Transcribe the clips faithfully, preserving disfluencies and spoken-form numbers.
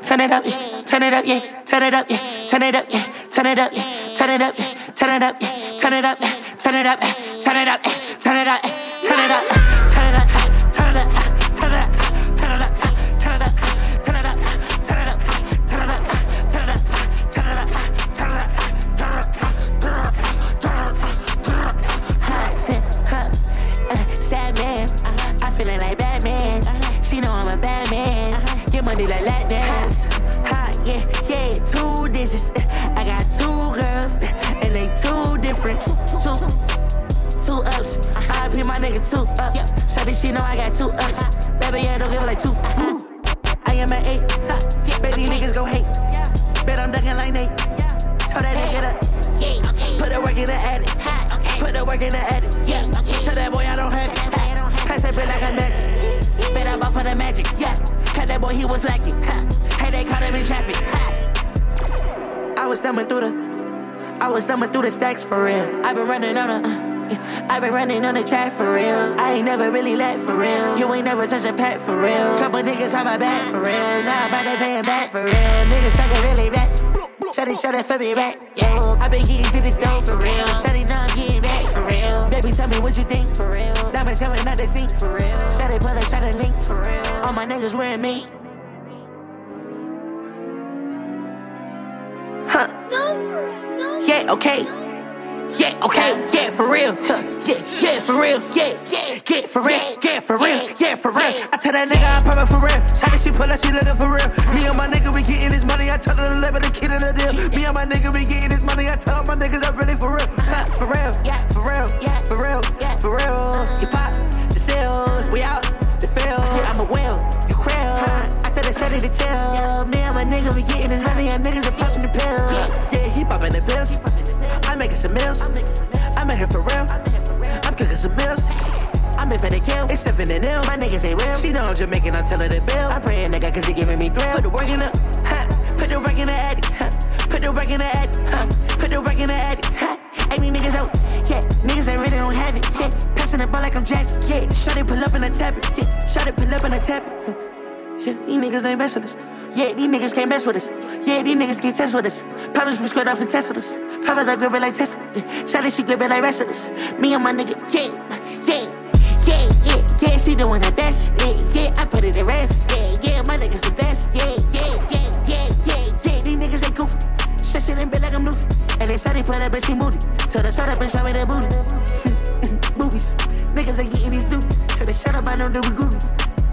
turn it up, yeah, turn it up, yeah, turn it up, yeah, turn it up, yeah, turn it up, yeah, turn it up, yeah, turn it up, yeah, turn it up, turn it up, turn it up, turn it up, turn it up, turn it up, turn it up, turn it up, turn it up, turn it up, turn it up, turn it up, turn it up, turn it up, turn it up, turn it up, turn it up, turn it up, turn it up, sad man, I feeling like Batman. She know I'm a bad man. Get money like lap dance. Hot, yeah, yeah, two digits. I got two girls, and they two different. Two, two ups. I pay my nigga two up. Shawty, she know I got two ups. Baby, yeah, don't give it like two. I am an eight. Baby, niggas gon' hate. Bet I'm ducking like Nate. Told that nigga up. Put the work in the attic. Put the work in the attic. Tell that boy I don't have it. Pass that bitch like a magic. Bet I'm off for the magic. Yeah. Cut that boy, he was lacking. Hey, they caught him in traffic. I was thumbing through the. I was thumbing through the stacks for real. I been running on a. Uh, I been running on the track for real. I ain't never really let for real. You ain't never touch a pack for real. Couple niggas on my back for real. Now I'm about to pay him back for real. Niggas talking really back. Shutty, shutty, for me back. Yeah, I been getting to this dough for real. Shutty, now I'm getting back for real. Baby, tell me what you think for real. Diamonds coming out the sink for real. Shutty, put a shot of link for real. All my niggas wearing me. Huh. Yeah, okay. Yeah, okay, yeah, for real. Huh. Yeah, yeah, for real. Yeah, yeah, yeah, for real. Yeah, for real. Yeah, for real. I tell that nigga I'm perfect for real. Shawty, she pull up, she looking for real. Me and my nigga, we getting this money. I tell her to live with the kid in the deal. Me and my nigga, we getting this money. I tell all my niggas I'm really for real. Huh. For real. Yeah, for real. Yeah, for real. Yeah, for real. Hip hop, the sales, we out, the field. I'm a whale, you krill. I tell the shawty to chill. Me and my nigga, we getting this money. And niggas are popping the pills. Yeah, he popping the pills. I'm making some meals. I'm in here for real. I'm cooking some meals. I'm in for the kill. It's seven and ill. My niggas ain't real. She know I'm Jamaican. I'm telling the bill. I'm praying nigga cause she giving me thrill. Put the work in the, huh? Put the work in the attic, huh? Put the work in the attic, huh? Put the work in the attic, huh? Ain't these niggas out, yeah. Niggas ain't really don't have it, yeah. Passing the ball like I'm Jackson, yeah. Shawty pull up in a tap it, yeah. Shawty pull up in a tap it, huh? Yeah, these niggas ain't mess with us. Yeah, these niggas can't mess with us. Yeah, these niggas can't test with us. Problems we squared off and tested us. Problems I grip it like Tesla. Yeah. Shawty, she grip it like wrestlers. Me and my nigga, yeah, yeah, yeah, yeah, yeah. She doing her best, yeah, yeah. I put it in rest, yeah, yeah. My niggas the best, yeah, yeah, yeah, yeah, yeah, yeah. These niggas ain't goofy. Shut shit in bed like I'm Luffy. And then Shawty put up and she moody. So the shut up and show me that booty. Boobies, niggas ain't getting these doobies. So they shut up, I know that we goobies.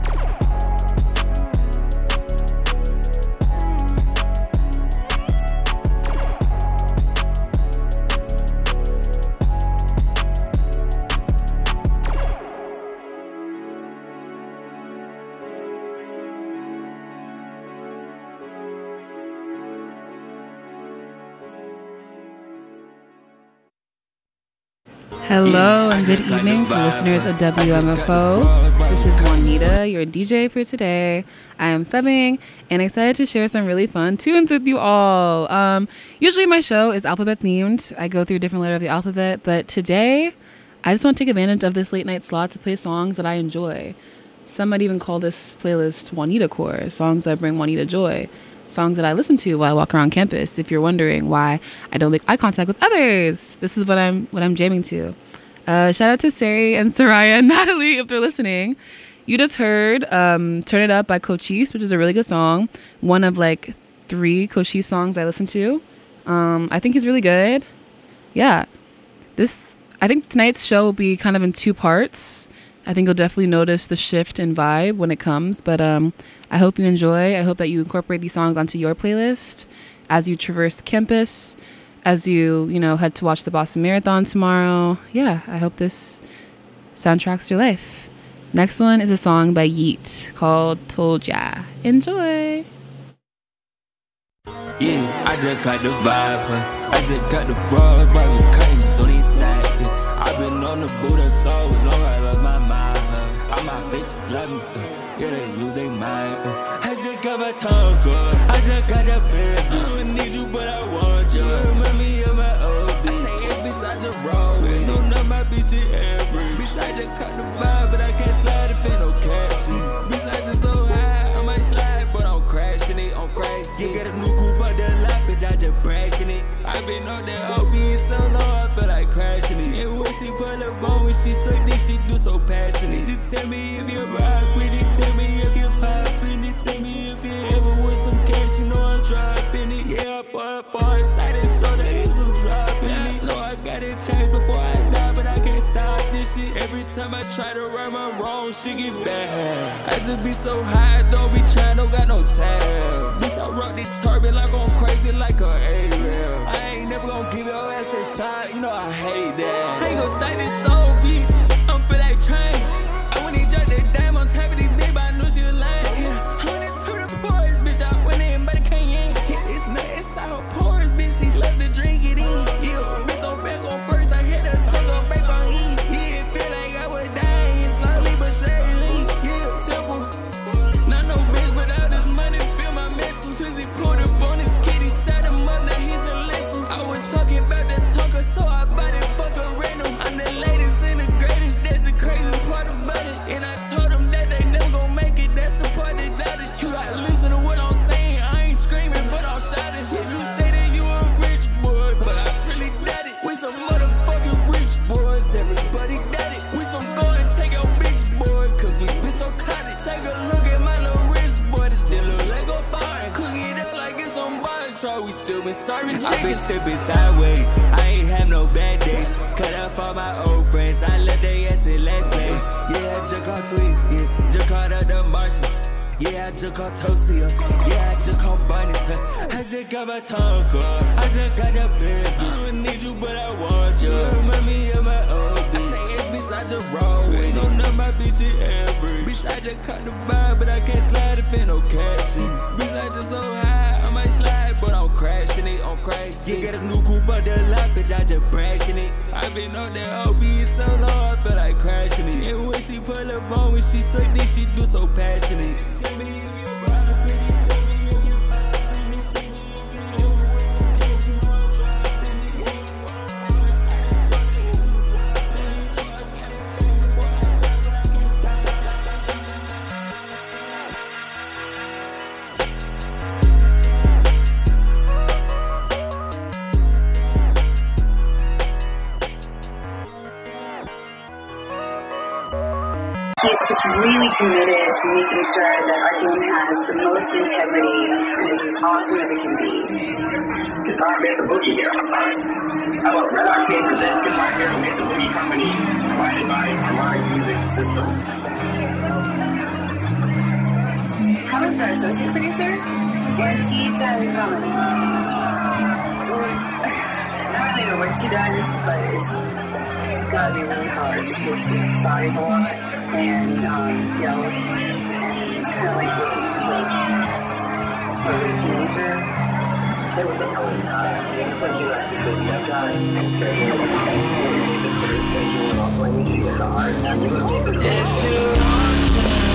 Hello and good evening to listeners of W M F O. This is Juanita, your D J for today. I am subbing and excited to share some really fun tunes with you all. Um, usually my show is alphabet themed. I go through different letters of the alphabet, but today I just want to take advantage of this late night slot to play songs that I enjoy. Some might even call this playlist Juanita Core, songs that bring Juanita joy. Songs that I listen to while I walk around campus. If you're wondering why I don't make eye contact with others, this is what I'm what I'm jamming to. Uh, shout out to Sari and Soraya and Natalie if they're listening. You just heard um, "Turn It Up" by Cochise, which is a really good song. One of like three Cochise songs I listen to. Um, I think he's really good. Yeah, this I think tonight's show will be kind of in two parts. I think you'll definitely notice the shift in vibe when it comes, but um, I hope you enjoy. I hope that you incorporate these songs onto your playlist as you traverse campus, as you, you know, head to watch the Boston Marathon tomorrow. Yeah, I hope this soundtracks your life. Next one is a song by Yeet called Told Ya. Enjoy. Yeah, I just got the vibe, huh? I just got the broad, but cutting on these sides. I've been on the boot and so long, I love my mind, huh? All my bitches love me, uh, yeah, they lose their mind, uh. I just got my tongue good, I just got that bad bitch. I don't need you, but I want you. Remind me of my old bitch. I say it's beside the road, and don't know my bitch is average. Bitch, I just cut the vibe, but I can't slide if ain't no cash. Bitch, I just so high, I might slide, but I'm crashing it, I'm crashing. been on that opium so long, I feel like crashing it. And when she pull up on me, she so dick, she do so passionate. You tell me if you rock with it, tell me if you poppin' it, tell me if you ever with some cash, you know I'm dropping it. Yeah, I'm far, far excited, so there is some dropping it. No, I got it changed before I die, but I can't stop this shit. Every time I try to right my wrong, shit get bad. I just be so high, don't be trying, don't got no tab. Bitch, I rock this turban like I'm crazy, like a A-rail. I ain't never gon' give your ass a shot, you know I hate that. I ain't gon' stay this soul, bitch, I'm feel like train. I went and dropped that dime on top of this bitch, but I knew she was lying. Yeah. I went into the pores, bitch, I went in, but I can't yank. Yeah, it's not, it's out her pores, bitch, she love to drink it in. Yeah, bitch, so back on first, I hit her, take her back on E. Yeah, it feel like I was dying, slowly but surely. Yeah, temple, not no bitch without this money, feel my mental. Twizzy pulled up on his kitty, shot him up, now he's a lethal. I was talking about the talker, so I bought it, fuck a rental. I'm the latest and the greatest, that's the crazy part about it. And I told them that they never gon' make it, that's the part that doubted. You gotta listen to what I'm saying, I ain't screaming, but I'm shouting. Yeah, you say that you a rich boy, but I really doubt it. We some motherfucking rich boys, everybody doubt it. We some go and take your bitch boy, cause we been so caught it. Take a look at my little wrist boy, this still look like a bar. Cook it up like it's on bar chart, we still been serving chickens. I been stepping sideways, I ain't have no bad days. Cut up all my old friends, I left they ass in last place. Yeah, I just called Tweez, yeah, just called out the Martians. Yeah, I just called Tosia, yeah, I just called Bunnies. I just got my tongue caught, I just got that bed. I don't need you, but I want you. Remind me of my old bitch. I say it's bitch, I just roll with it. Don't know my bitch is average. Bitch, I just caught the vibe, but I can't slide if ain't no cash in. Bitch, I just so high, I might slide, but I'm crashing it, I'm crashing. You got a new coupe on the lot, bitch, I just brashing it. I been on that opium so long, I feel like crashing it. And when she pull up on me, she so dick, she do so passionate. Tell me if you ride with it, tell me if you pop in it, tell me if you ever with some cash, you know I'm dropping it. I'm excited, so there is some dropping it. No, I got it changed before I die, but I can't stop it. He's just really committed to making sure that our game has the most integrity and is as awesome as it can be. Guitar Makes a Boogie Hero. How about Red Octane presents Guitar Hero Makes a Boogie Company, provided by Harmonix Music Systems. Helen's our associate producer, and she does, um, I don't even know what she does, but it's gotta be really hard because she sighs a lot and um, yells, and it's kind of like like sort of a teenager. Hey, what's up, Helen? Uh, looks like you left because I've got some schedule, the career schedule, and also I need you to get the art. And this is the career schedule.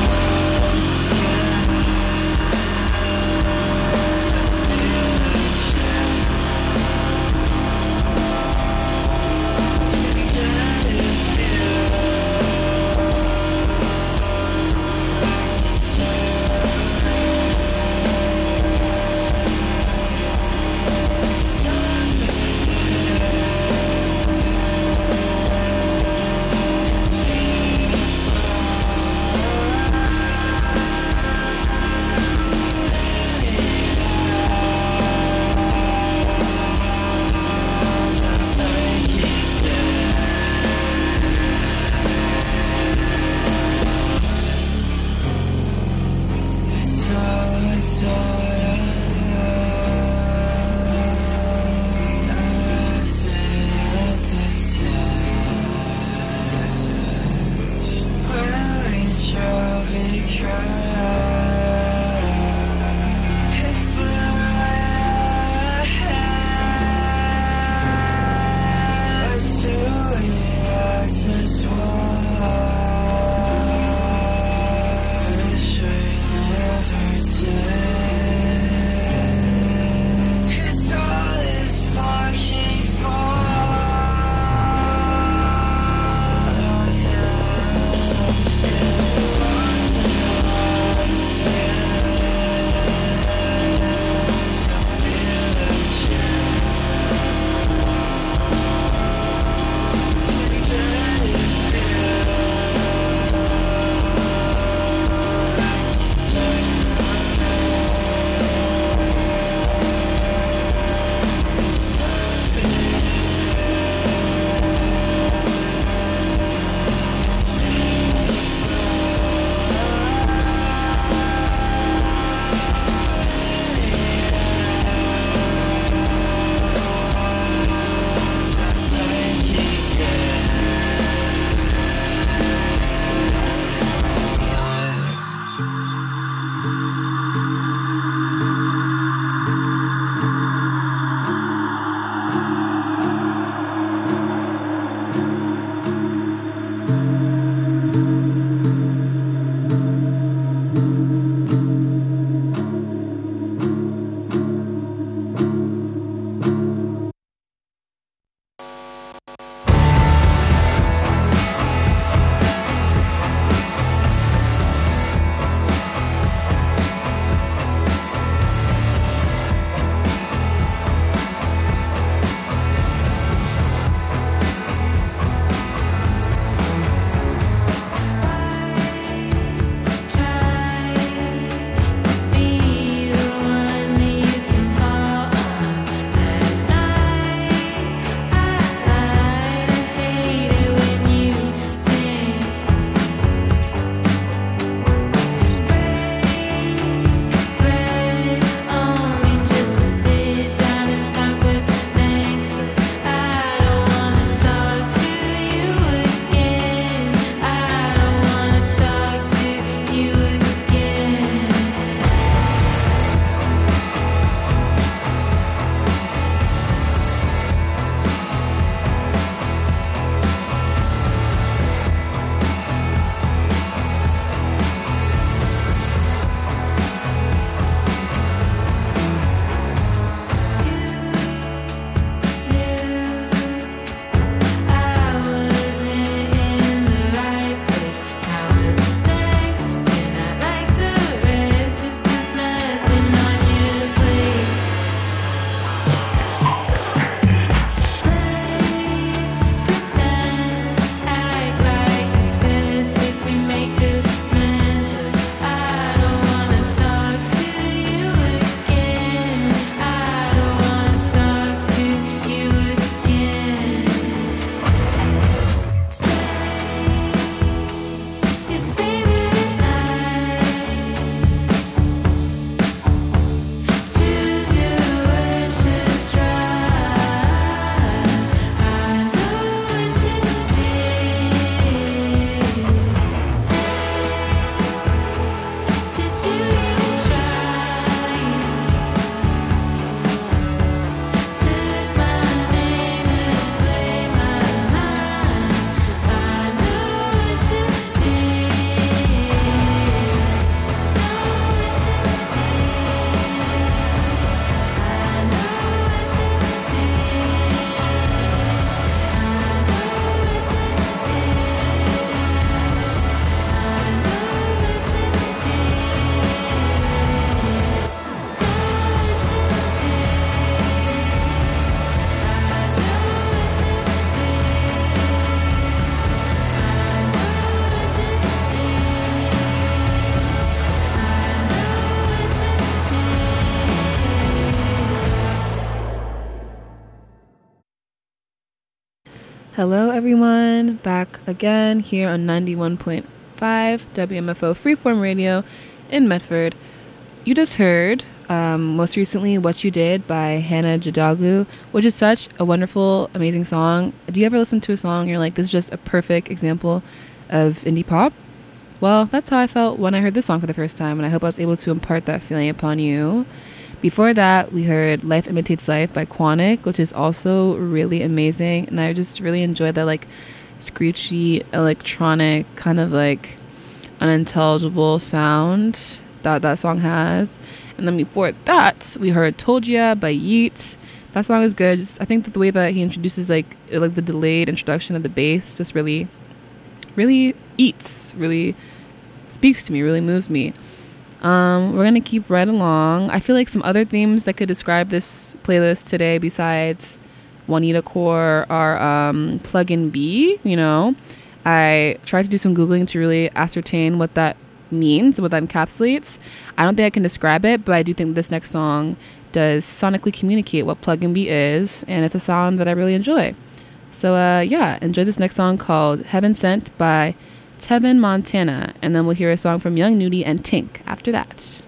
Hello everyone, back again here on ninety-one point five W M F O Freeform Radio in Medford. You just heard um, most recently What You Did by Hannah Jadagu, which is such a wonderful, amazing song. Do you ever listen to a song and you're like, this is just a perfect example of indie pop? Well, that's how I felt when I heard this song for the first time, and I hope I was able to impart that feeling upon you. Before that, we heard Life Imitates Life by Quanic, which is also really amazing, and I just really enjoyed that like screechy, electronic, kind of like unintelligible sound that that song has. And then before that, we heard Told Ya by Yeet. That song is good. Just, I think that the way that he introduces like like the delayed introduction of the bass just really, really eats, really speaks to me, really moves me. Um, we're gonna keep right along. I feel like some other themes that could describe this playlist today, besides Juanita Core, are um, Plug-in B. You know, I tried to do some Googling to really ascertain what that means, what that encapsulates. I don't think I can describe it, but I do think this next song does sonically communicate what Plug-in B is, and it's a sound that I really enjoy. So uh, yeah, enjoy this next song called Heaven Sent by Tevin Montana, and then we'll hear a song from Young Nudy and Tink after that.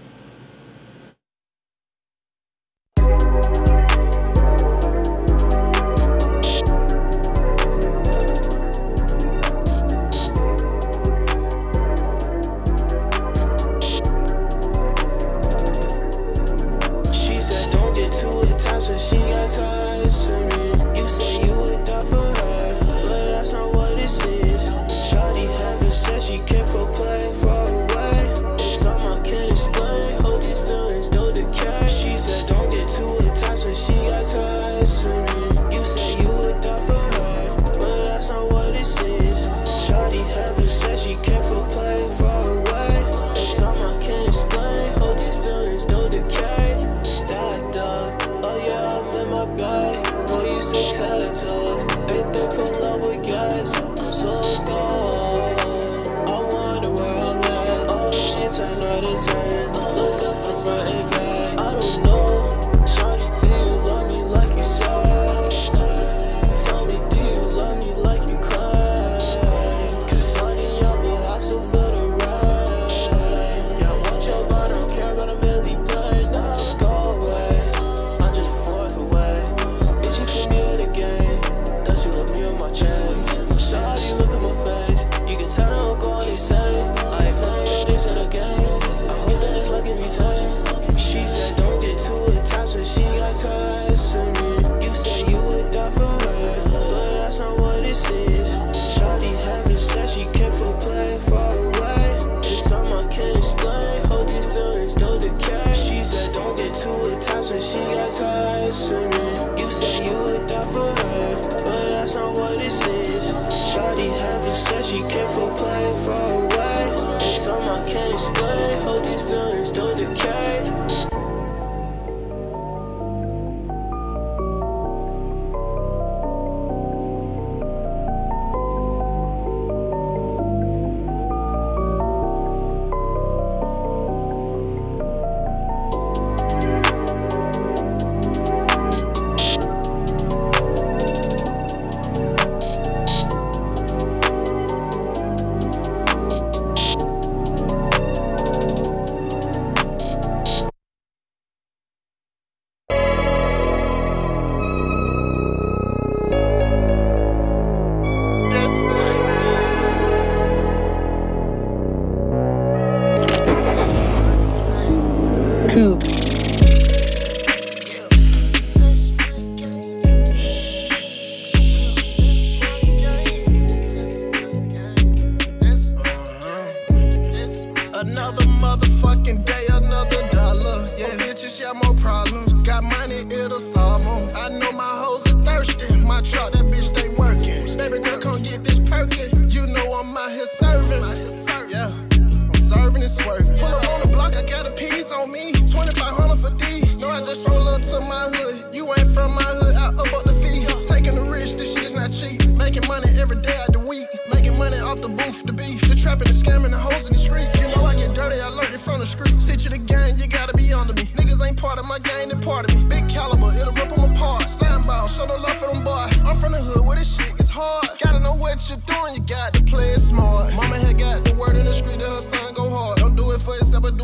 She said don't get too attached when she got tired to me. You say you would die for her, but that's not what it is. Shawty haven't said she care for play far away. It's something I can't explain. Hope these feelings don't decay. She said don't get too attached when she got tired to me. You say you would die for her, but that's not what it is. Shawty haven't said she care for play far away. It's something I can't explain. Hope these feelings don't decay. Stacked up, oh yeah, I'm in my bag. Boy, you say tattoos, they think I'm love with guys. I'm so gone. I wonder where I'm at. Oh, she ten out of ten. Look up from front and back. I don't know. Shawty, do you love me like you said? Tell me, do you love me like you claim? Cause sunny up, but I still feel the rain. Yeah, watch your body, don't care about a milli play. Now just go away. I'm just a fourth away. Is she familiar with the game? Does she look me on my chain? Shawty, look at my face. You can tell I don't go what they say. I ain't playing this in a game. I hope that it's like every time. She said don't get too attached when she got tired to me. You said you would die for her, but that's not what this is. Shawty haven't said she care for play far away. It's something I can't explain. Hope these feelings don't decay. She said don't get too attached when she got tired to me. You said you would die for her, but that's not what this is. Shawty haven't said she care for play far away. It's something I can't explain. Hope these feelings don't decay. Coop. Another motherfucking day, another dollar. Yeah, bitches got more problems. Got money, it'll solve them. I know my hoes is thirsty. My truck, that bitch stay working. Baby girl, come get this perkin'. You know I'm out here serving. Yeah, I'm serving and swerving. Pull up on the block, I got a piece on me. twenty-five hundred for D. No, I just roll up to my hood. You ain't from my hood, I up up the fee. Taking the risk, this shit is not cheap. Making money every day out the week. Making money off the booth, the beef. The trapping, the scamming, the hoes in the streets. You know I get dirty, I learned it from the street. Sit you the gang, you gotta be under me. Niggas ain't part of my gang, they part of me. Big caliber, it'll rip them apart. Slime ball, show no love for them boy. I'm from the hood where this shit is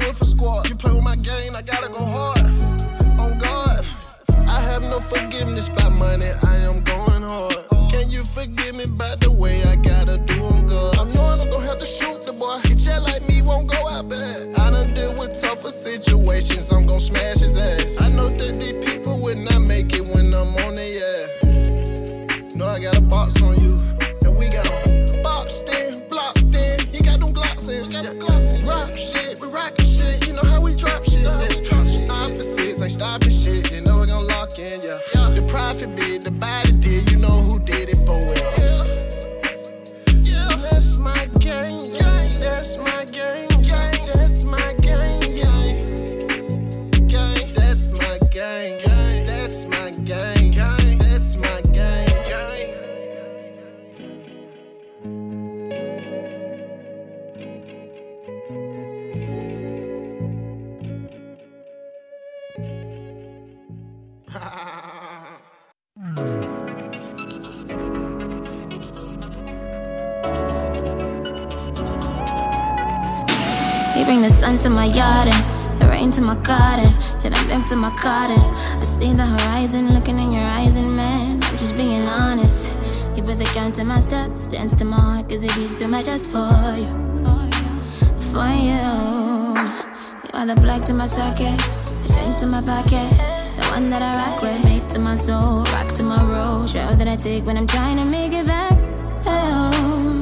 with for squad. You play with my game, I gotta go hard. On God, I have no forgiveness by money, I am going hard. Can you forgive me by the way I gotta do on God? I'm knowing I'm gonna have to shoot the boy. He just like me, won't go out bad. I done deal with tougher situations, I'm gonna smash his ass. I know that these people would not make it when I'm on their ass. Know I got a box on you, and we got a box in, blocked in. You got them Glocks in, got them Glocks in. Rock shit, we rockin' shit, you know how we drop shit. Yeah. Opposites ain't stopping shit, you know we gon' lock in, yeah. yeah. The profit bid, the body did, you know who did it for it. Yeah, yeah. That's my game, gang. That's my game, gang. That's my game, gang. Gang, that's my gang, gang. That's my gang, gang. That's my gang, gang. You bring the sun to my yard and the rain to my garden, yet I'm empty my garden. I see the horizon looking in your eyes, and man, I'm just being honest. You put the count to my steps, dance to my heart, cause it beats too much just for you. For you. You are the black to my socket, the change to my pocket, the one that I rock with. Mate to my soul, rock to my road, trail that I take when I'm trying to make it back home.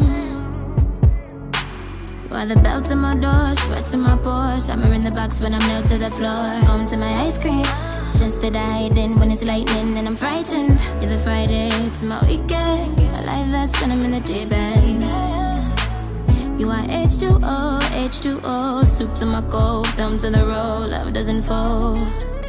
You are the bell to my door, sweat to my pores, hammer in the box when I'm nailed to the floor. Home to my ice cream, just that I hide in when it's lightning and I'm frightened. You're the Friday to my weekend, a life vest when I'm in the deep end. You are H two O, H two O, soup to my cold, film to the roll, love doesn't fold.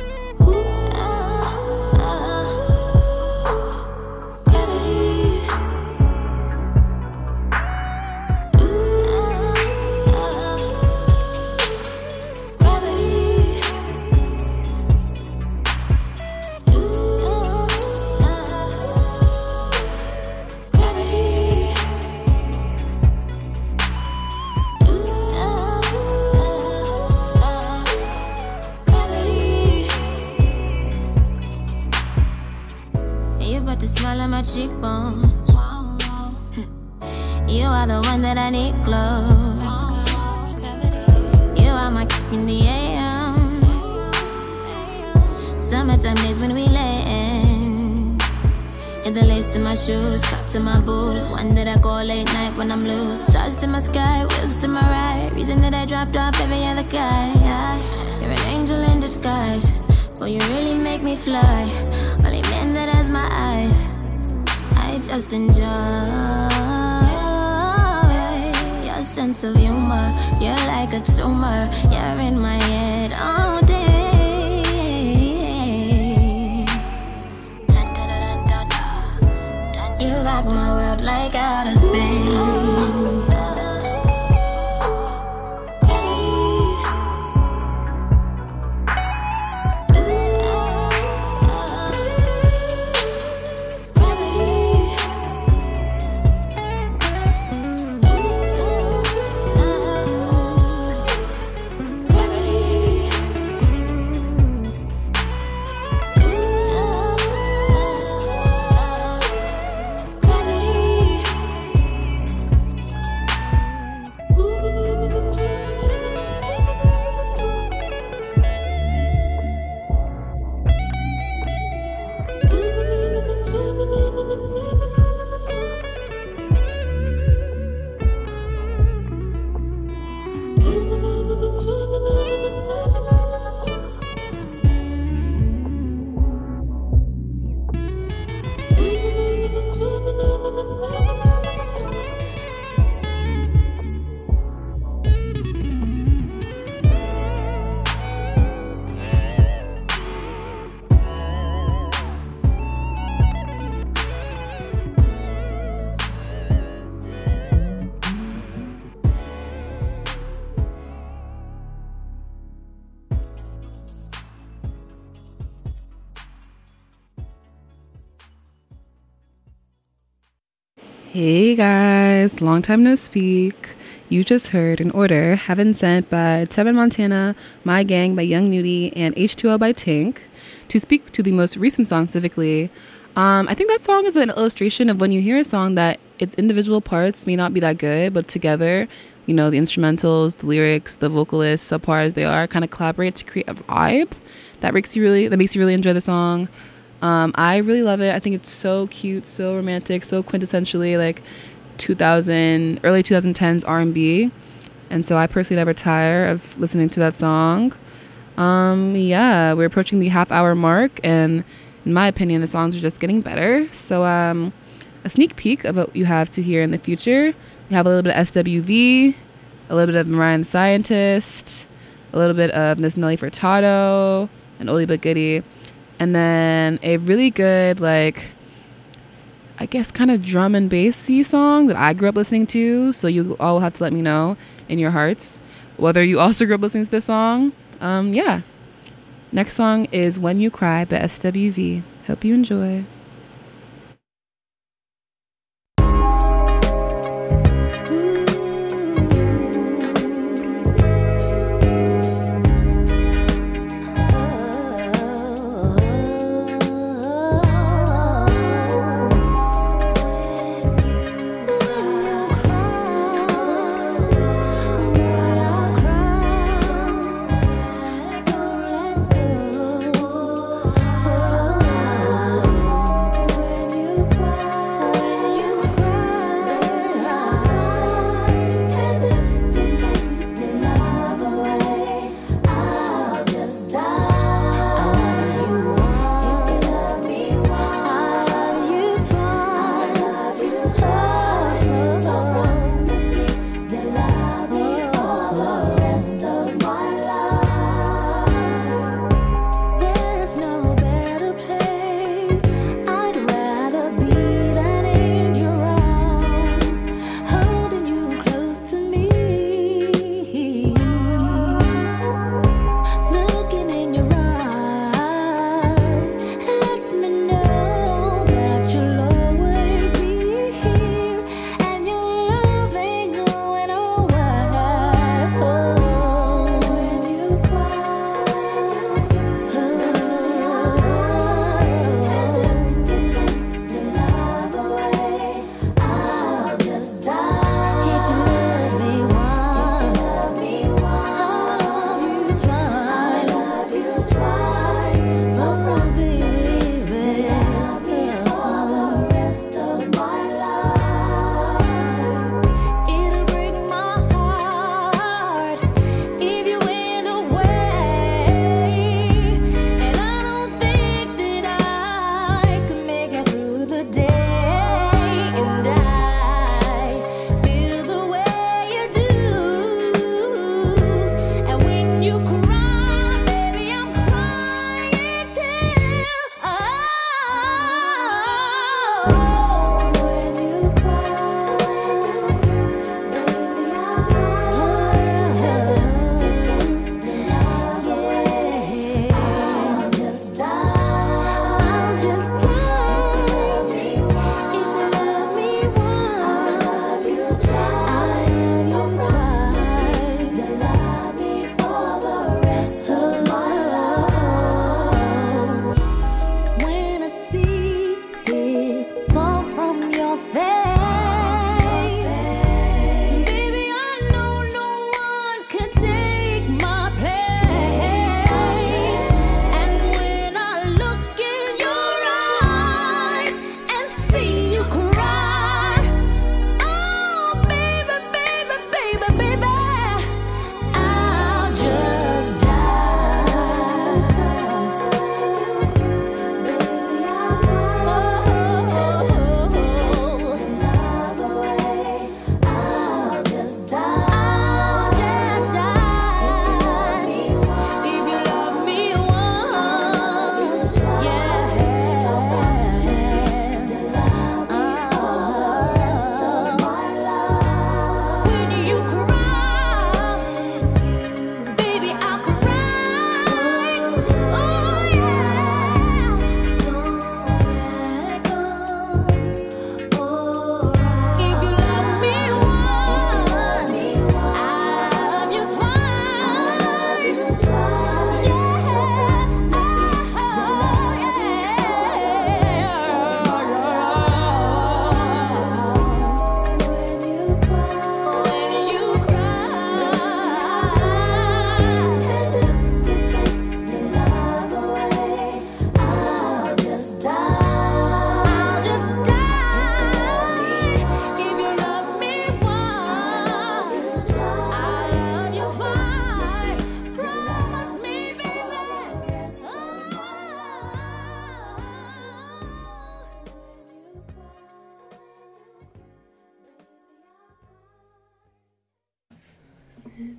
Cheekbones. You are the one that I need close. You are my kick in the A M. Summertime days when we land. Hit the lace to my shoes, cup to my boots. One that I call late night when I'm loose. Stars to my sky, wheels to my right. Reason that I dropped off every other guy. You're an angel in disguise. Boy, you really make me fly. Only man that has my eyes. I just enjoy your sense of humor. You're like a tumor. You're in my head all day. You rock my world like outer space. Hey guys, long time no speak. You just heard In Order, Heaven Sent by Tevin Montana, My Gang by Young Nudie, and H two O by Tink. To speak to the most recent song specifically, um, I think that song is an illustration of when you hear a song that its individual parts may not be that good, but together, you know, the instrumentals, the lyrics, the vocalists, subpar as they are, kind of collaborate to create a vibe that makes you really, that makes you really enjoy the song. Um, I really love it. I think it's so cute, so romantic, so quintessentially like two thousand, early twenty tens R and B. And so I personally never tire of listening to that song. Um, yeah, we're approaching the half hour mark, and in my opinion, the songs are just getting better. So um, a sneak peek of what you have to hear in the future. You have a little bit of S W V, a little bit of Mariah the Scientist, a little bit of Miss Nelly Furtado, and Oldie But Goodie. And then a really good, like, I guess kind of drum and bassy song that I grew up listening to. So you all have to let me know in your hearts whether you also grew up listening to this song. Um, yeah. Next song is When You Cry by S W V. Hope you enjoy. Oh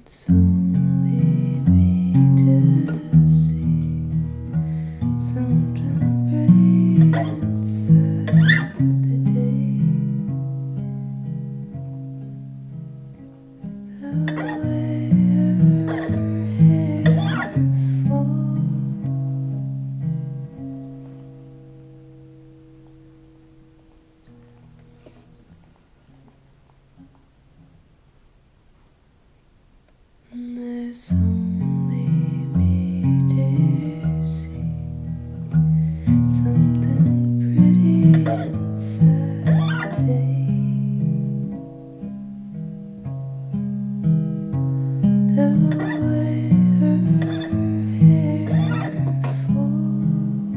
There's only me to see something pretty inside day. The way her hair falls.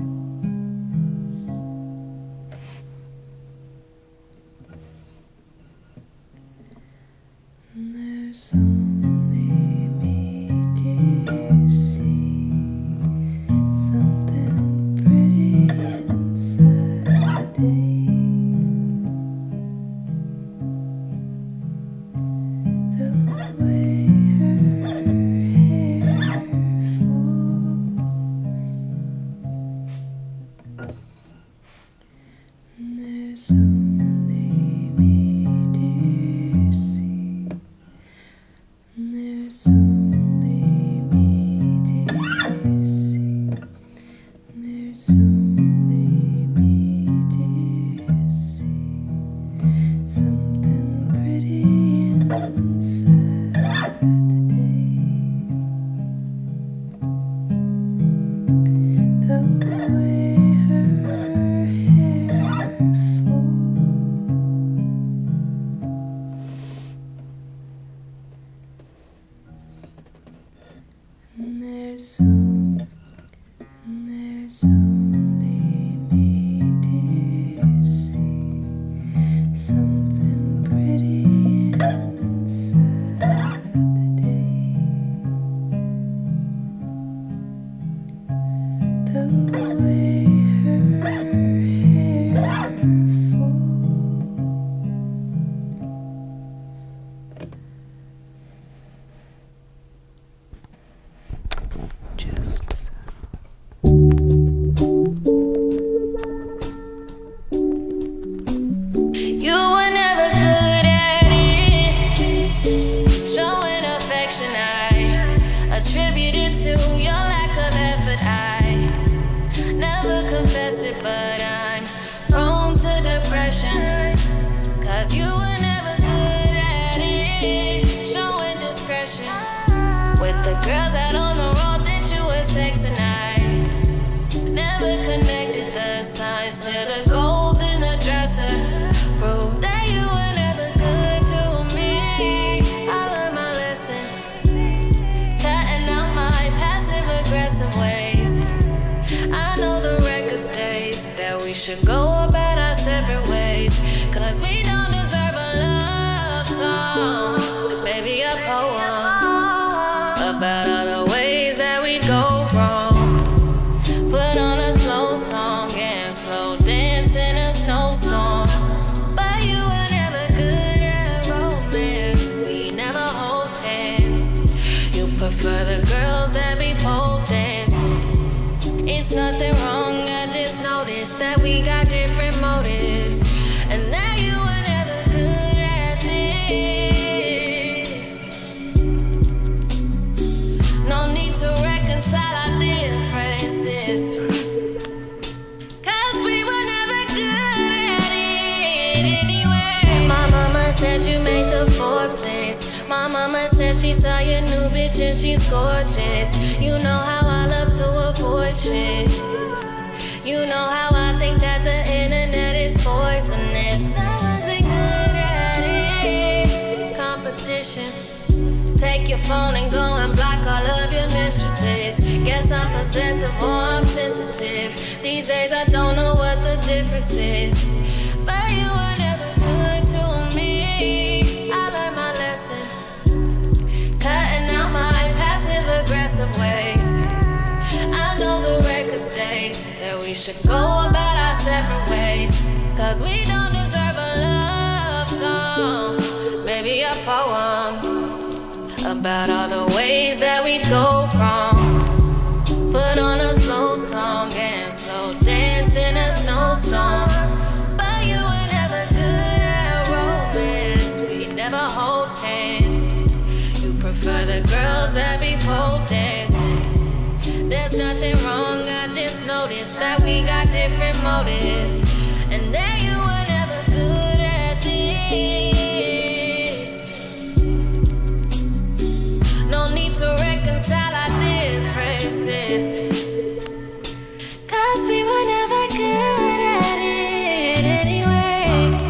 And there's only to see something pretty inside day. The way her hair falls. And there's only me to see. And there's only There's only me to see something pretty inside the day. The way her hair falls. And there's so And there's only me to see something pretty inside the day. The way her hair falls. Just so. You were never good at it, showing affection. I attribute it to your lack of effort. I never confessed it, but I'm prone to depression. Cause you were never good at it, showing discretion. With the girls out on the road that you were sexing, I never connected the signs to the goals in the dresser. Prove that you were never good to me. I learned my lesson, cutting out my passive aggressive ways. I know the record states that we should go about our separate ways. Cause we don't deserve a love song, maybe a poem about all the ways that we go wrong. Put on a slow song and slow dance in a snowstorm. But you were never good at romance. We never hold hands. You prefer the girls that be pole dancing. It's nothing wrong, I just noticed that we got different motives. And now you were never good at this. No need to reconcile our differences. Cause we were never good at it anyway. My mama said you made the Forbes list. My mama said she saw your new bitch and she's gorgeous. You know how I love to avoid shit. You know how I think that the internet is poisonous. I wasn't good at it. Competition. Take your phone and go and block all of your mistresses. Guess I'm possessive or I'm sensitive. These days I don't know what the difference is. But you were never good to me. I learned my lesson, cutting out my passive aggressive ways. I know the record states that we should go about our separate ways. Cause we don't deserve a love song, maybe a poem about all ways that we go wrong. Put on a slow song and slow dance in a snowstorm. But you were never good at romance. We never hold hands. You prefer the girls that be pole dancing. There's nothing wrong, I just noticed that we got different motives. And then you were never good at this. No need to reconcile our differences, 'cause we were never good at it anyway.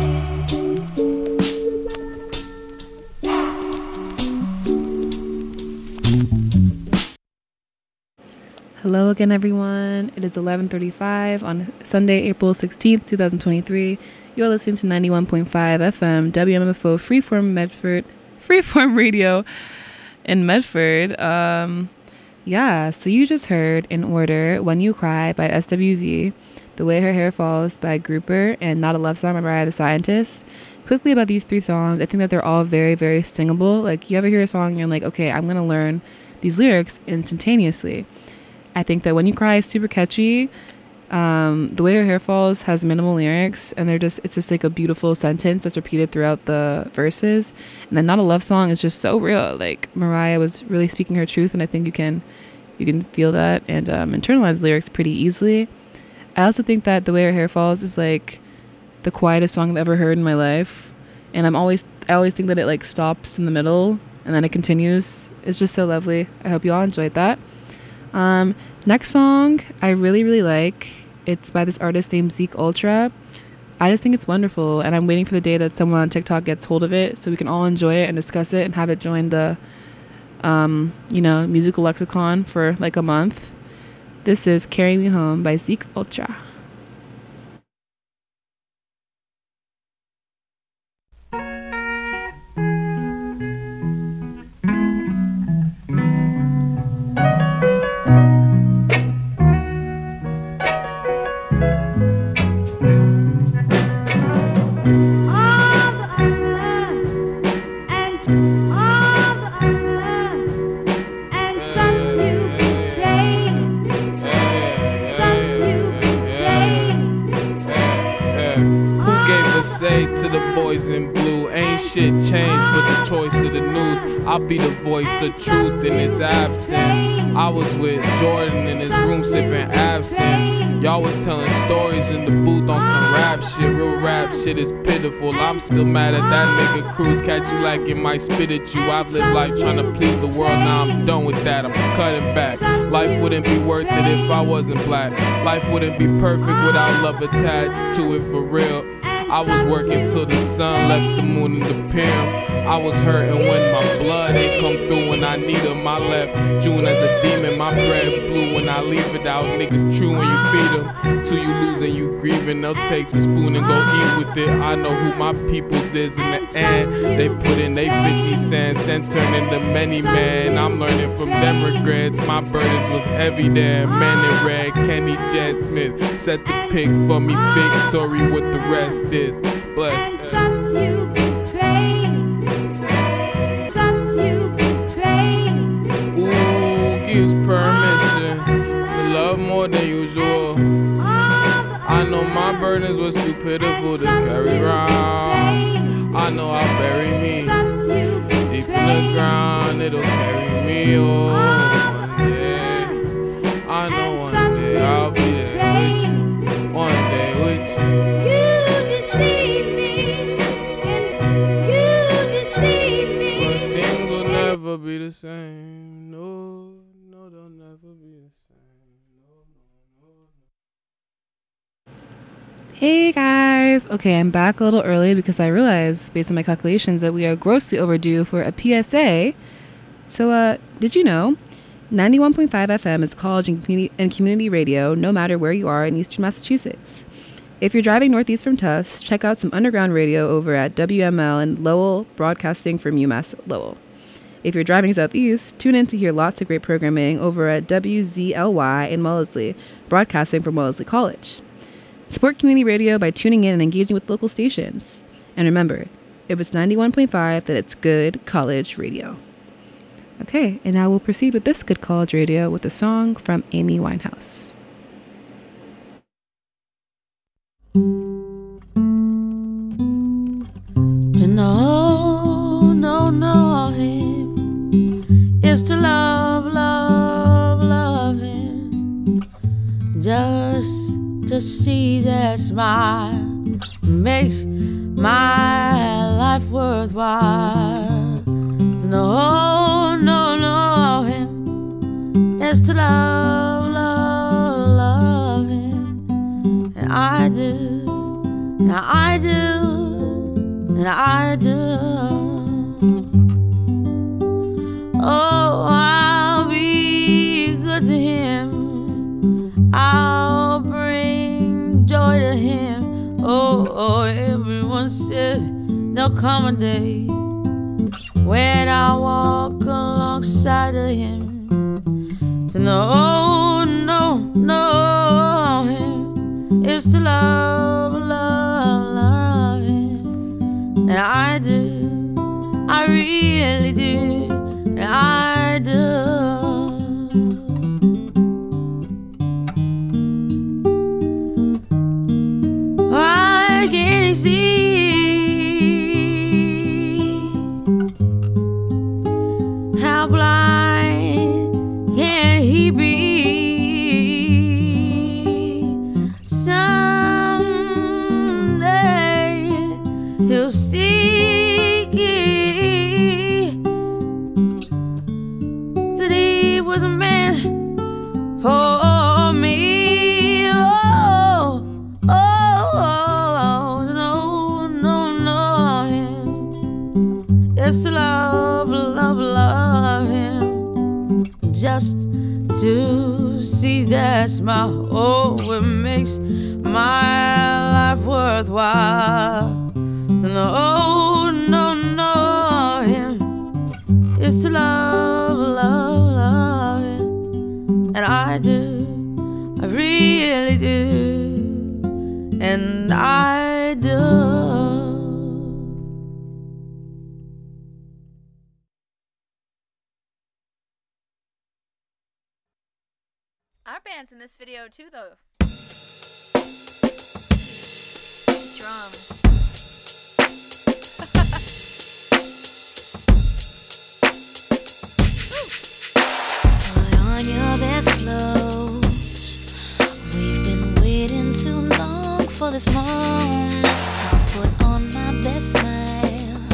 Hello again, everyone. It is eleven thirty-five on Sunday, April sixteenth, twenty twenty-three. You are listening to ninety-one point five F M, W M F O, Freeform Medford, Freeform Radio in Medford. Um, yeah, so you just heard in order When You Cry by S W V, The Way Her Hair Falls by Grouper, and Not a Love Song by Mariah the Scientist. Quickly about these three songs, I think that they're all very, very singable. Like, you ever hear a song and you're like, okay, I'm going to learn these lyrics instantaneously. I think that When You Cry is super catchy. Um, The Way Her Hair Falls has minimal lyrics, and they're just it's just like a beautiful sentence that's repeated throughout the verses. And then Not a Love Song is just so real. Like, Mariah was really speaking her truth, and I think you can you can feel that and um, internalize lyrics pretty easily. I also think that The Way Her Hair Falls is like the quietest song I've ever heard in my life, and I'm always I always think that it like stops in the middle and then it continues. It's just so lovely. I hope you all enjoyed that. Um, next song I really, really like. It's by this artist named Zeke Ultra. I just think it's wonderful, and I'm waiting for the day that someone on TikTok gets hold of it so we can all enjoy it and discuss it and have it join the, um, you know, musical lexicon for like a month. This is Carry Me Home by Zeke Ultra. Say to the boys in blue, ain't shit changed but the choice of the news. I'll be the voice of truth in its absence. I was with Jordan in his room sipping absinthe. Y'all was telling stories in the booth on some rap shit. Real rap shit is pitiful. I'm still mad at that nigga Cruz. Catch you like it might spit at you. I've lived life trying to please the world. Now I'm done with that, I'm cutting back. Life wouldn't be worth it if I wasn't black. Life wouldn't be perfect without love attached to it, for real. I was working till the sun left the moon in the pimp. I was hurting when my blood ain't come through when I need 'em. I left June as a demon, my bread blue when I leave it out. Niggas true when you feed 'em. Till you lose and you grieving, they'll take the spoon and go eat with it. I know who my peoples is in the end. They put in they fifty cents and turn into many men. I'm learning from them regrets. My burdens was heavy there. Man in red, Kenny Jet Smith set the pick for me. Victory, what the rest is. Bless. Ooh, gives permission to love more than usual. I know my burdens was too pitiful to carry around. I know I'll bury me deep in the ground. It'll carry me on one day. I know one day I'll be there with you. One day with you. Be the same. No, no, they'll never be the same. No, no, no. Hey guys. Okay, I'm back a little early because I realized, based on my calculations, that we are grossly overdue for a P S A. So, uh, did you know? ninety-one point five F M is college and community, and community radio, no matter where you are in Eastern Massachusetts. If you're driving northeast from Tufts, check out some underground radio over at W M L in Lowell, broadcasting from UMass Lowell. If you're driving southeast, tune in to hear lots of great programming over at W Z L Y in Wellesley, broadcasting from Wellesley College. Support community radio by tuning in and engaging with local stations. And remember, if it's ninety-one point five, then it's good college radio. Okay, and now we'll proceed with this Good College Radio with a song from Amy Winehouse. To know, no, know him is to love, love, love him. Just to see that smile makes my life worthwhile. To know, no, know him is to love, love, love him. And I do, and I do, and I do. Oh, I'll be good to him. I'll bring joy to him. Oh, oh, everyone says there'll come a day when I walk alongside of him. To know, no, know him is to love, love, love him. And I do, I really do, and I do. I can see how blind can he be. Someday he'll see that he was meant for me. Oh, oh, oh, no, no, no, him. It's to love, love, love him. Just to see that smile, oh, it makes my life worthwhile. To know, no, no, him is to love, love, love him. And I do, I really do, and I do. Our band's in this video too, though. Drum. Put on your best clothes. We've been waiting too long for this moment. I'll put on my best smile.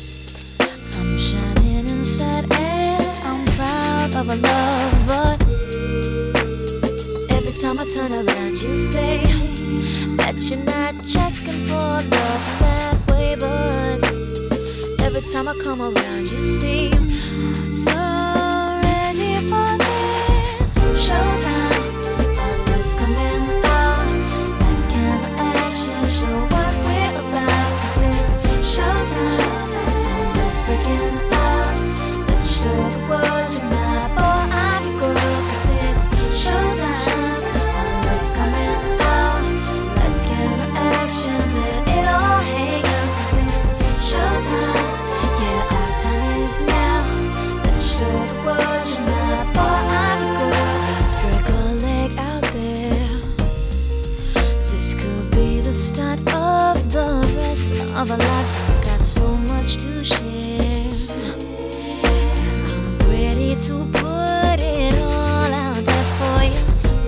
I'm shining inside and I'm proud of our love, but every time I turn around you say that you're not checking for love that way, but every time I come around you seem so ready for this. Showtime, all those coming out. Lights, camera, action, show what we're about. 'Cause it's showtime, all those breaking out. Let's show the world you're not, boy, I'm your girl. 'Cause it's showtime, all those coming out. Lights, camera, action, let it all hang out. 'Cause it's showtime, yeah, our time is now. Let's show the world you're not, boy, I'm your girl. Let's break a leg out there. This could be the start of the rest of our lives. We got so much to share. I'm ready to put it all out there for you,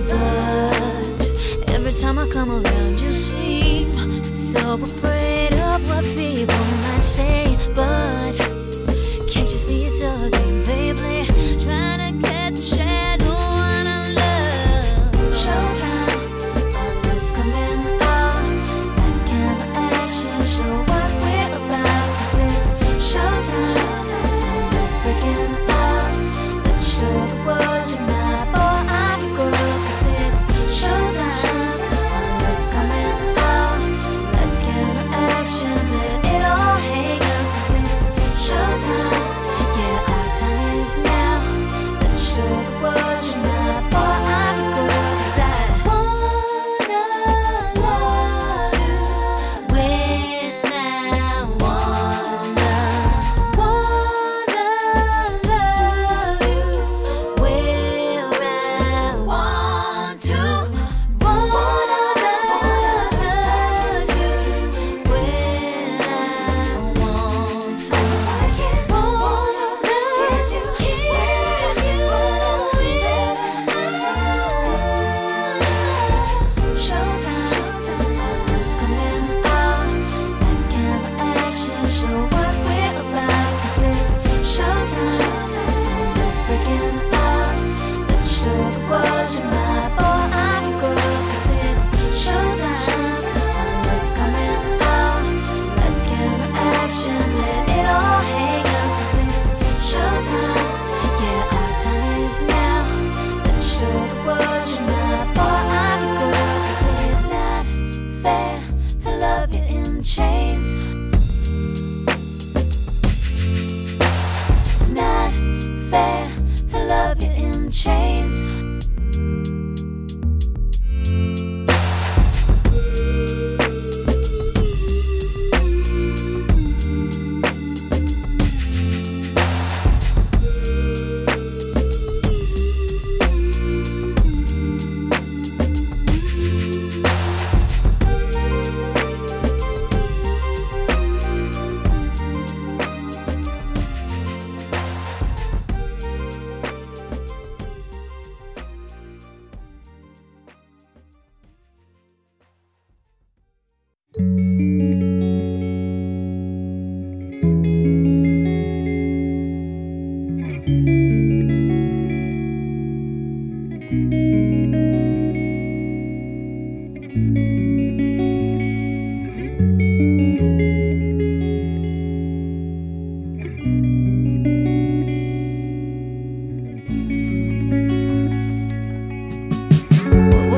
but every time I come around you seem so afraid of what people might say. But can't you see it's a game, baby? Trying to catch the shadow on our love. Showtime, all those coming out. Lights, camera, action, show what we're about. 'Cause it's showtime, all those breaking out. Let's show the world you're not, boy, I'm your girl. 'Cause it's showtime, all those coming out. Lights, camera, action, let it all hang out.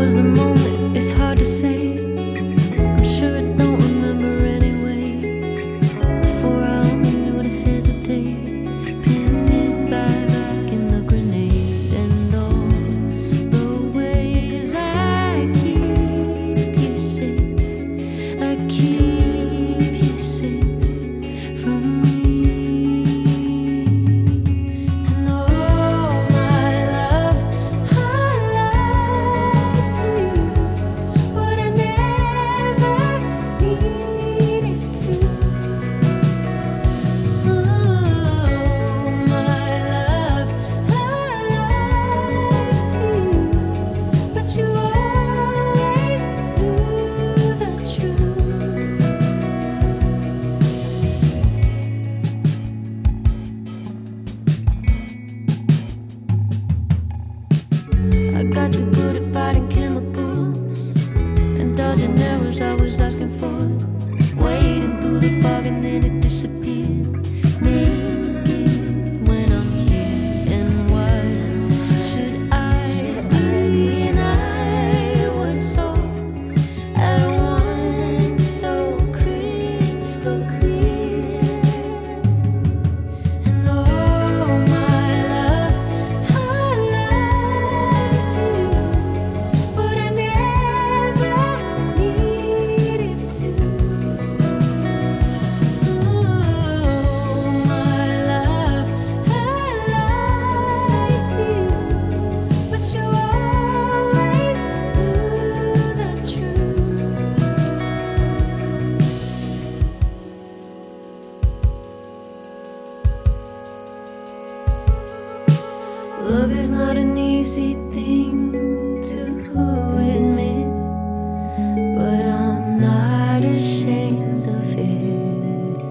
was the moment? It's hard to say. I'm sure I don't remember anyway. Before I only knew to hesitate. Pinned back in the grenade. And all the ways I keep you safe, I keep you safe from me. And all my love, I lied to you, but I never needed to. Oh, my love, I lied to you, but you always knew the truth. I got too good at fighting chemicals and dodging arrows I was asking for. Wading through the fog and then it disappeared. Naked when I'm here, and why should I deny what's all at once so crystal clear? And oh, my love, I lied to you, but I never needed to. Oh, my love, I lied to you, but you always knew the truth. Love is not an easy thing to admit, but I'm not ashamed of it.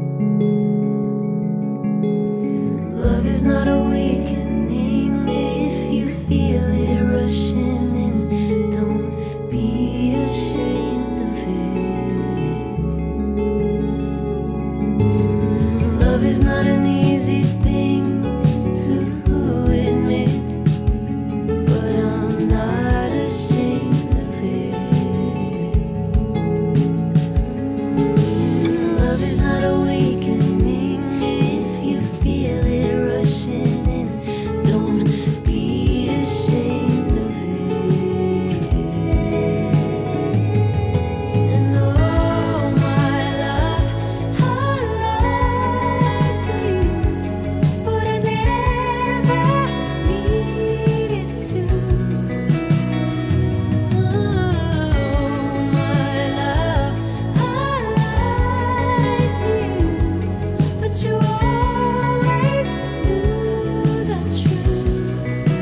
Love is not awakening if you feel it rushing in. Don't be ashamed of it. Love is not an easy thing to admit, but I'm not ashamed of it. Love is not awakening if you feel it rushing in. Don't be ashamed of it. And oh, my love, I lied to you, but I never needed to. Oh, my love, I lied to you, but you always knew the truth.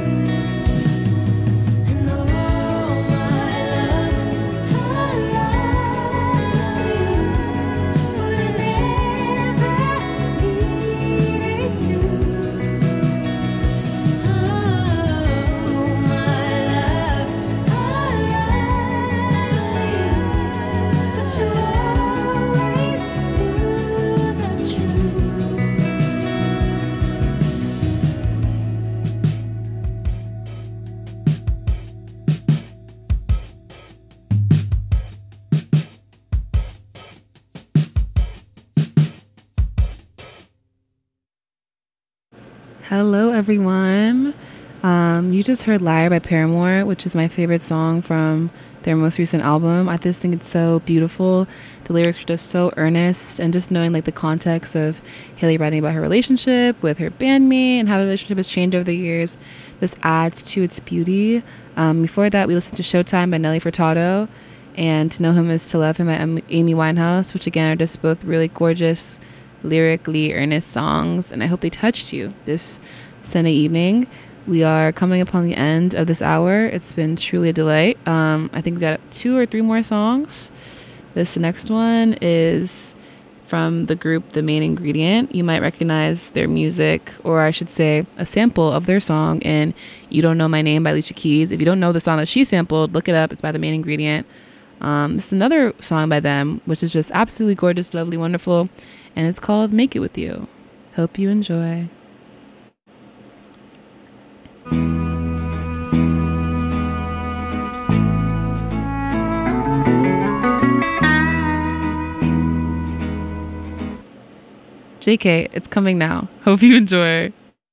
And oh, my love, I lied to you, but I never needed to. Oh, my love, I lied to you, but you always knew the truth. Hello, everyone. Um, you just heard Liar by Paramore, which is my favorite song from their most recent album. I just think it's so beautiful. The lyrics are just so earnest, and just knowing like the context of Hailey writing about her relationship with her bandmate and how the relationship has changed over the years just adds to its beauty. Um, before that, we listened to Showtime by Nelly Furtado, and To Know Him Is to Love Him by Em- Amy Winehouse, which again are just both really gorgeous, lyrically earnest songs, and I hope they touched you this Sunday evening. We are coming upon the end of this hour. It's been truly a delight. Um, I think we got two or three more songs. This next one is from the group The Main Ingredient. You might recognize their music, or I should say a sample of their song in You Don't Know My Name by Alicia Keys. If you don't know the song that she sampled, look it up. It's by The Main Ingredient. Um, it's another song by them, which is just absolutely gorgeous, lovely, wonderful, and it's called Make It With You. Hope you enjoy. J K, it's coming now. Hope you enjoy.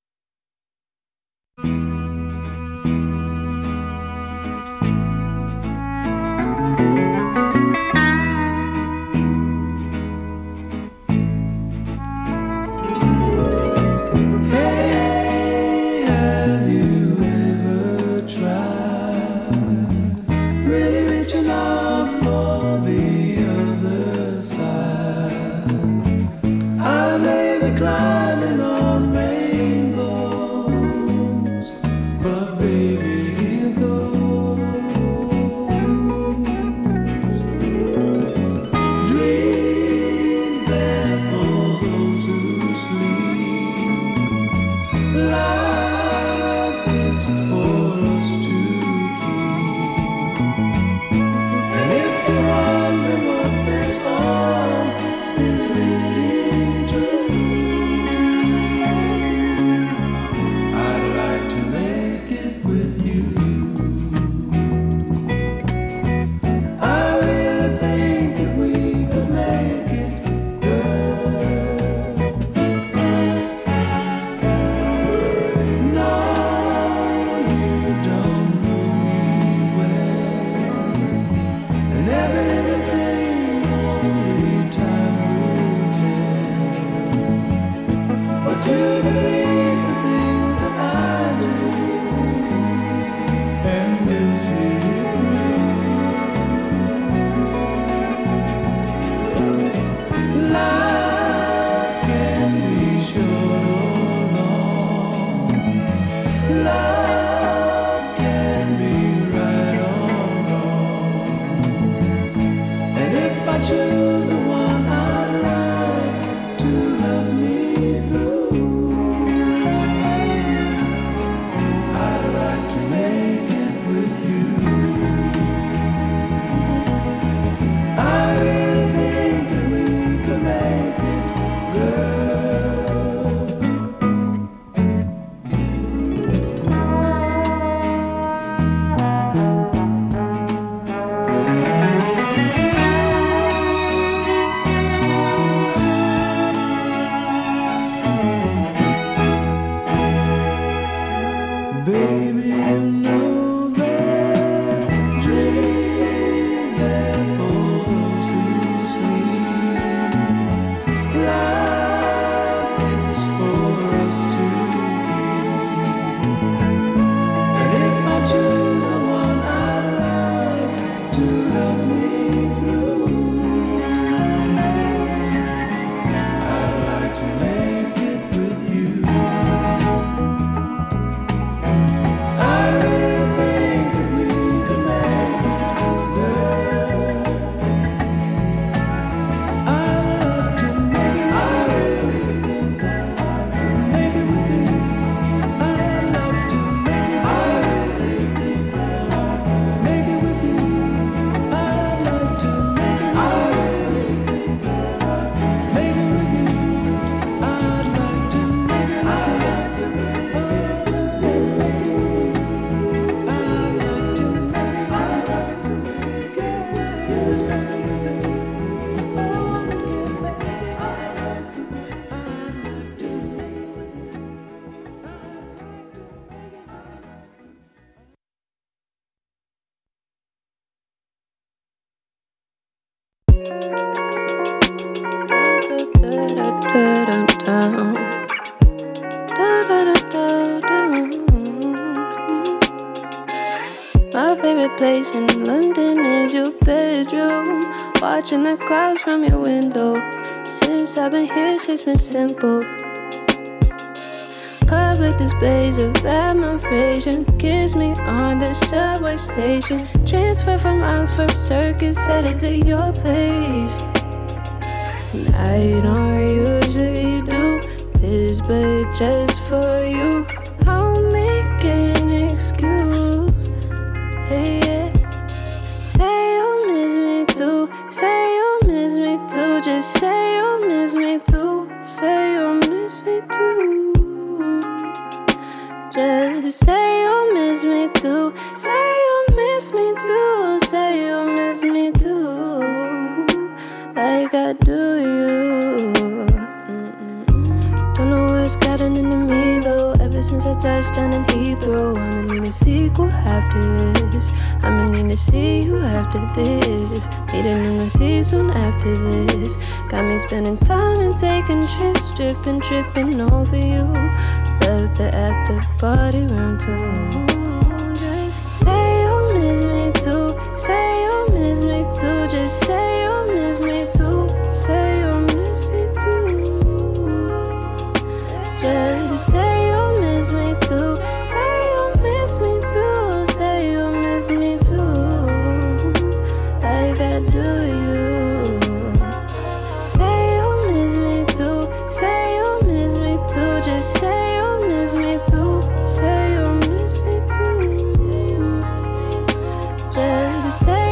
Climbing on rainbows, but baby, here goes. Dreams there for those who sleep. Life is for us to keep. And if you wonder what this all is leading to, choose the one I like to help me through. I'd like to make it with you. I really think that we could make it, baby, you know that dreams there for those who sleep. Life is for us to keep. And if I choose the one I like to help me through, I'd like to make it with you. My favorite place in London is your bedroom. Watching the clouds from your window. Since I've been here, shit's been simple. Public displays of admiration. Kiss me on the subway station. Transfer from Oxford Circus, headed to your place. And I don't usually do this, but just for you, I'll make an excuse. Hey, yeah. Say you miss me too. Say you miss me too. Just say you miss me too. Say you miss me too. Just say you miss me too. Say you miss me too. Say you miss me too. Like I do you. Mm-mm. since I touched down in Heathrow. I'ma need a sequel after this. I'ma need to see you after this. Need a new receipt soon after this. Got me spending time and taking trips, tripping, tripping over you. Left the after party round two. Just say you miss me too. Say you miss me too. Just say you miss me too. Say you miss me too. Just say you miss me too. Say you miss me too. Say you miss me too. Like I do you. Say you miss me too. Say you miss me too. Just say you miss me too. Say you miss me too. Just say